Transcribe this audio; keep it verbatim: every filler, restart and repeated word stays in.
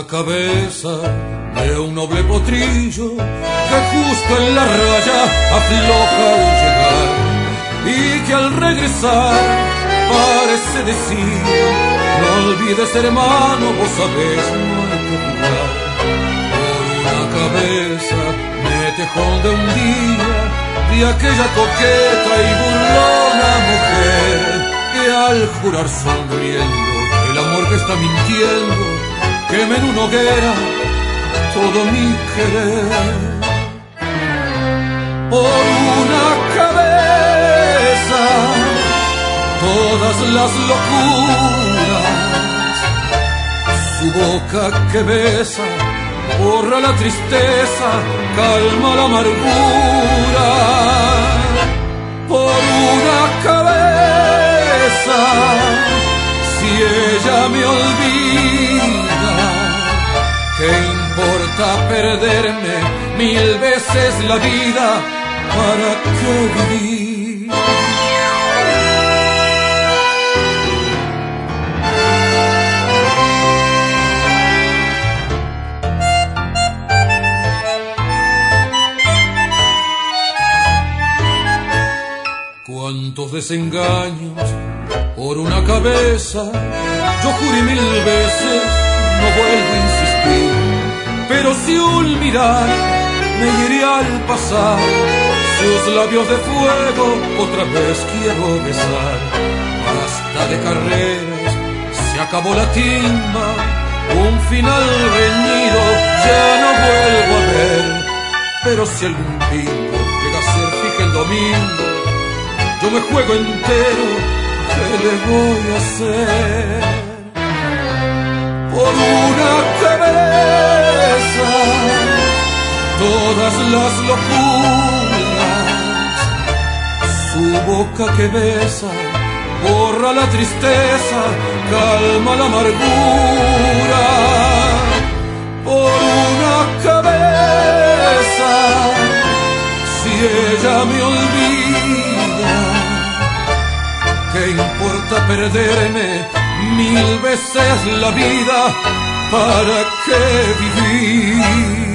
cabeza de un noble potrillo que justo en la raya afloja al llegar y que al regresar parece decir: no olvides, hermano, vos sabés, no hay que jugar. Por una cabeza me tejón de un día de aquella coqueta y burlona mujer que al jurar sonriendo el amor que está mintiendo queme en una hoguera todo mi querer. Por una cabeza todas las locuras, su boca que besa borra la tristeza, calma la amargura. Por una cabeza, si ella me olvida, ¿qué importa perderme mil veces la vida? ¿Para qué vivir? Cuántos desengaños por una cabeza, yo juré mil veces, no vuelvo a insistir, pero si un mirar me hiere al pasar, sus labios de fuego otra vez quiero besar. Basta de carreras, se acabó la timba, un final reñido ya no vuelvo a ver, pero si algún bingo llega a ser fija el domingo, yo me juego entero, ¿qué le voy a hacer? Por una cabeza todas las locuras, su boca que besa borra la tristeza, calma la amargura. Por una cabeza, si ella me olvida, ¿qué importa perderme mil veces la vida? ¿Para qué vivir?